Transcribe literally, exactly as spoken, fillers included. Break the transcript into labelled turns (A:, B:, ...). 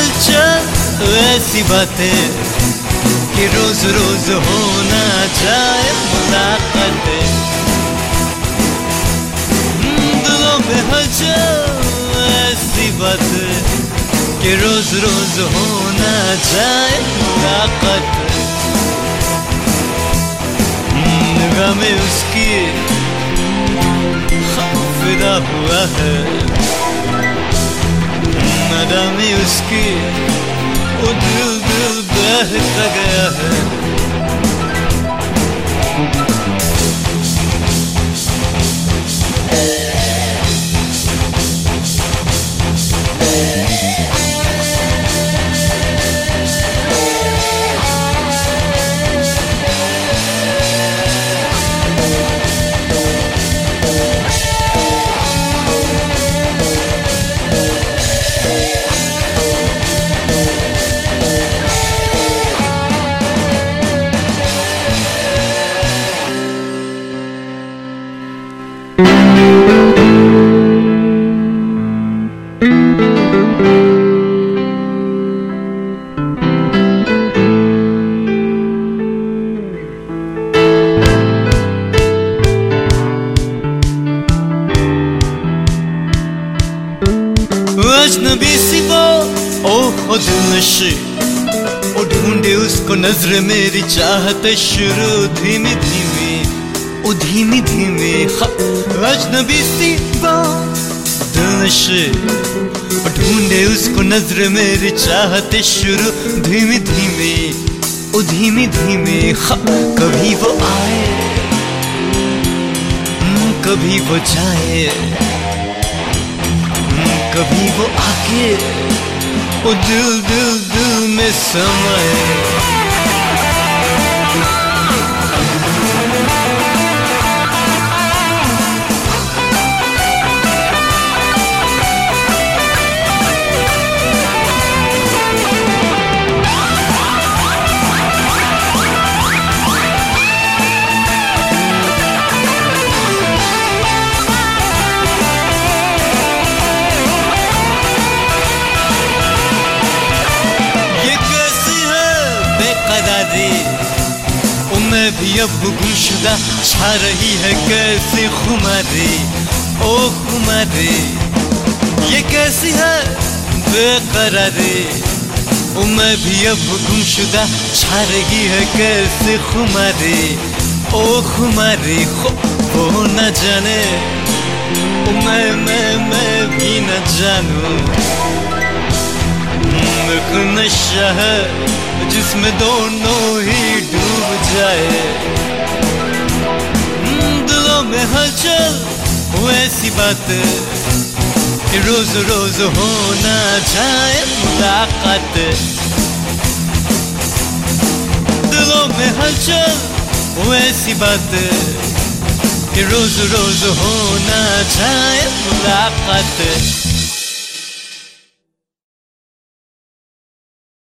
A: हलचल ऐसी बातें कि रोज रोज होना चाहे मुलाकातें। दिलों में हलचल ऐसी बातें कि रोज रोज होना चाहे मुलाकातें। निगाह में उसकी फिदा हुआ है, नदा में उसकी वो दिल दिल बहका गया है। अजनबी सी वो ओ खुद नशी, ओ ढूंढे उसको नजर मेरी चाहत शुरू धीमी धीमी, ओ धीमी धीमी। अजनबी सी वो दिल नशी, ओ ढूंढे उसको नजर मेरी चाहत शुरू धीमी धीमी, ओ धीमी धीमी। कभी वो आए कभी वो जाए, कभी वो आके वो दिल दिल दिल में समाए। मैं भी अब गुमशुदा छा रही है कैसी खुमारी, ओ खुमारी। ये कैसी है बेकरारी, ओ मैं भी अब गुमशुदा छा रही है कैसी खुमारी, ओ खुमारी। वो न जाने ओ मैं मैं मैं भी न जानूं, एक नशा है जिसमें दोनों ही डूब जाए। दिलों में हलचल वो ऐसी बात कि रोज रोज होना चाहे मुलाकात। दिलों में हलचल वो ऐसी बात कि रोज रोज होना चाहे मुलाकात।